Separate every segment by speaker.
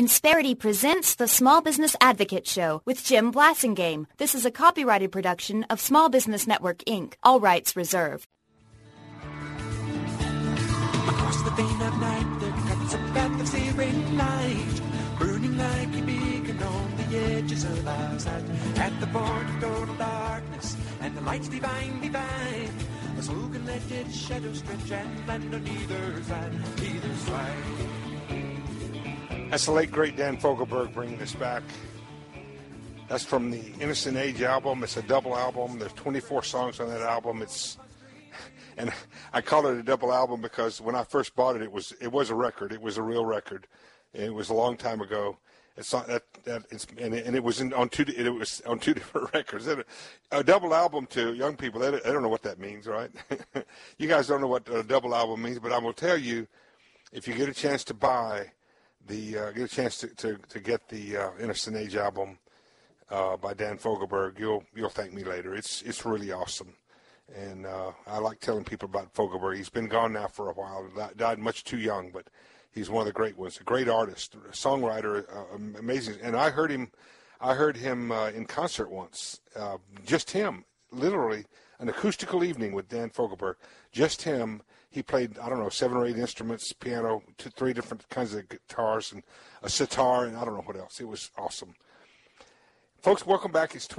Speaker 1: Insperity presents the Small Business Advocate Show with Jim Blasingame. This is a copyrighted production of Small Business Network, Inc. All rights reserved.
Speaker 2: Across the vein of night, there comes a path of searing light, burning like a beacon on the edges of our sight. At the border of total darkness, and the light's divine. A smoke-elected shadow stretch and land on either side.
Speaker 3: That's the late, great Dan Fogelberg bringing us back. That's from the Innocent Age album. It's a double album. There's 24 songs on that album. And I call it a double album because when I first bought it, it was a record. It was a real record. It was a long time ago. It's not it was on two different records. A double album to young people, they don't know what that means, right? You guys don't know what a double album means, but I will tell you, if you get a chance to buy get a chance to get the Innocent Age album by Dan Fogelberg, you'll thank me later. It's really awesome, and I like telling people about Fogelberg. He's been gone now for a while. Died much too young, but he's one of the great ones. A great artist, a songwriter, amazing. And I heard him in concert once. Just him, literally an acoustical evening with Dan Fogelberg. Just him. He played, 7 or 8 instruments, piano, 3 different kinds of guitars, and a sitar, and I don't know what else. It was awesome. Folks, welcome back. It's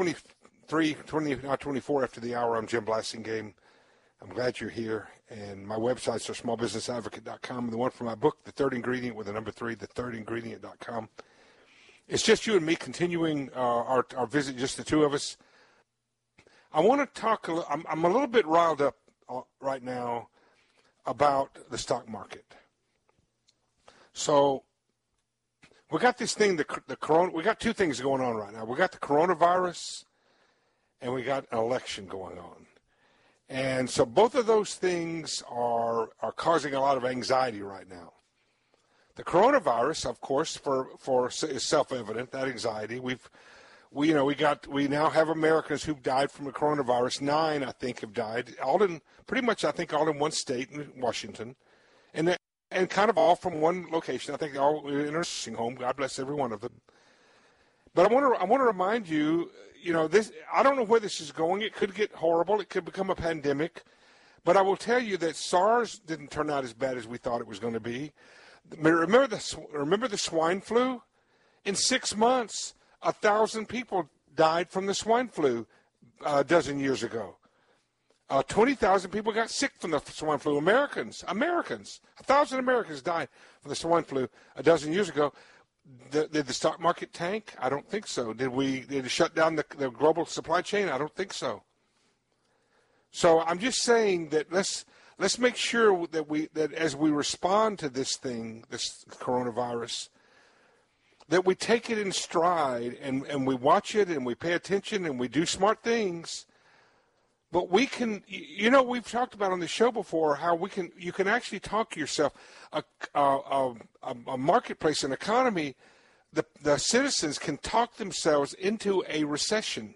Speaker 3: 24 after the hour. I'm Jim Blasingame. I'm glad you're here. And my websites are smallbusinessadvocate.com and the one for my book, The Third Ingredient, with the number 3, thethirdingredient.com. It's just you and me continuing our visit, just the two of us. I want to talk, I'm a little bit riled up right now about the stock market. So we got this thing, the corona. We got two things going on right now. We got the coronavirus, and we got an election going on, and so both of those things are causing a lot of anxiety right now. The coronavirus, of course, is self-evident. That anxiety we now have Americans who've died from the coronavirus. 9, I think, have died. All in one state in Washington, and kind of all from one location. I think all in a nursing home. God bless every one of them. But I want to remind you, this. I don't know where this is going. It could get horrible. It could become a pandemic. But I will tell you that SARS didn't turn out as bad as we thought it was going to be. Remember the swine flu? In 6 months, 1,000 people died from the swine flu a dozen years ago. 20,000 people got sick from the swine flu. Americans. 1,000 Americans died from the swine flu a dozen years ago. Did the stock market tank? I don't think so. Did it shut down the global supply chain? I don't think so. So I'm just saying that let's make sure that as we respond to this coronavirus, that we take it in stride and we watch it and we pay attention and we do smart things. But we can, we've talked about on the show before how you can actually talk yourself, a marketplace, an economy, the citizens can talk themselves into a recession.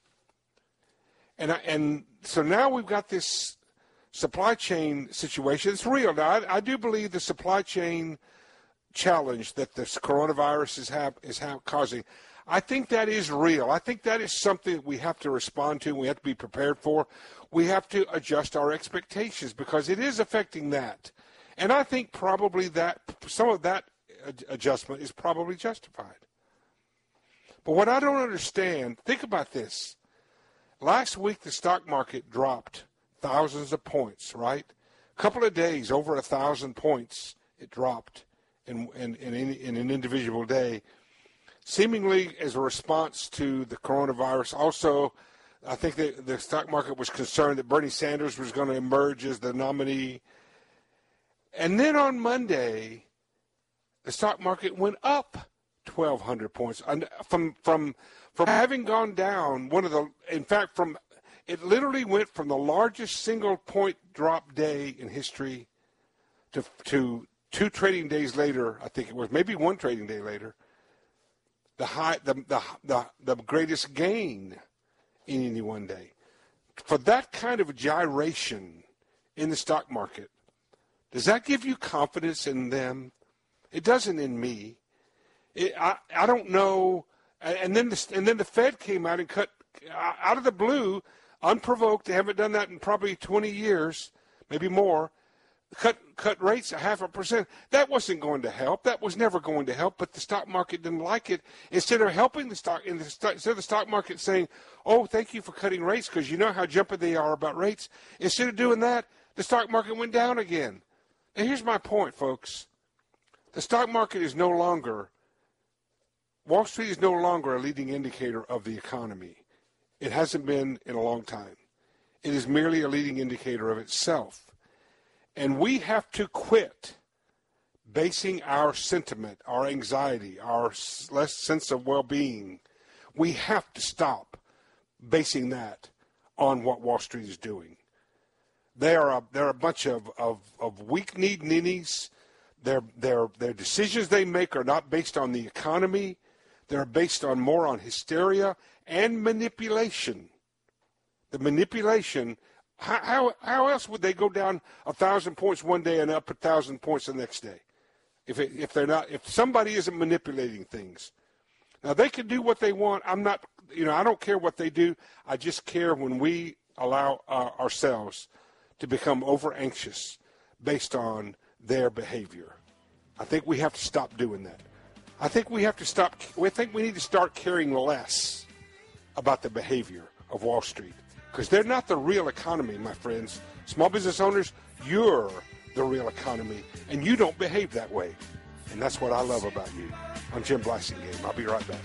Speaker 3: And so now we've got this supply chain situation. It's real. Now, I do believe the supply chain challenge that this coronavirus is causing, I think that is real. I think that is something that we have to respond to and we have to be prepared for. We have to adjust our expectations because it is affecting that. And I think probably that some of that adjustment is probably justified. But what I don't understand, think about this. Last week the stock market dropped thousands of points, right? A couple of days, over 1,000 points it dropped in an individual day, seemingly as a response to the coronavirus. Also, I think that the stock market was concerned that Bernie Sanders was going to emerge as the nominee. And then on Monday, the stock market went up 1,200 points. From having gone down, it literally went from the largest single point drop day in history to 2 trading days later, I think it was, maybe 1 trading day later, the greatest gain in any one day. For that kind of gyration in the stock market, does that give you confidence in them? It doesn't in me. I don't know. And then the Fed came out and cut out of the blue, unprovoked. They haven't done that in probably 20 years, maybe more. Cut rates 0.5%. That wasn't going to help. That was never going to help. But the stock market didn't like it. Instead of helping instead of the stock market saying, "Oh, thank you for cutting rates," because you know how jumpy they are about rates. Instead of doing that, the stock market went down again. And here's my point, folks. The stock market is no longer, Wall Street is no longer a leading indicator of the economy. It hasn't been in a long time. It is merely a leading indicator of itself. And we have to quit basing our sentiment, our anxiety, our less sense of well-being. We have to stop basing that on what Wall Street is doing. They're a bunch of weak-kneed ninnies. Their decisions they make are not based on the economy. They're based on more on hysteria and manipulation. The manipulation. How else would they go down 1,000 points one day and up 1,000 points the next day? If somebody isn't manipulating things. Now they can do what they want. I don't care what they do. I just care when we allow ourselves to become over anxious based on their behavior. I think we have to stop doing that. I think we need to start caring less about the behavior of Wall Street. Because they're not the real economy, my friends. Small business owners, you're the real economy, and you don't behave that way. And that's what I love about you. I'm Jim Blasingame. I'll be right back.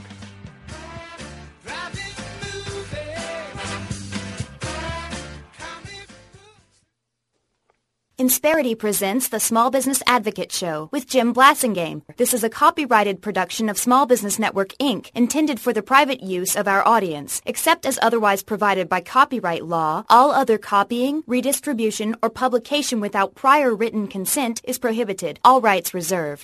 Speaker 1: Insperity presents the Small Business Advocate Show with Jim Blasingame. This is a copyrighted production of Small Business Network, Inc., intended for the private use of our audience. Except as otherwise provided by copyright law, all other copying, redistribution, or publication without prior written consent is prohibited. All rights reserved.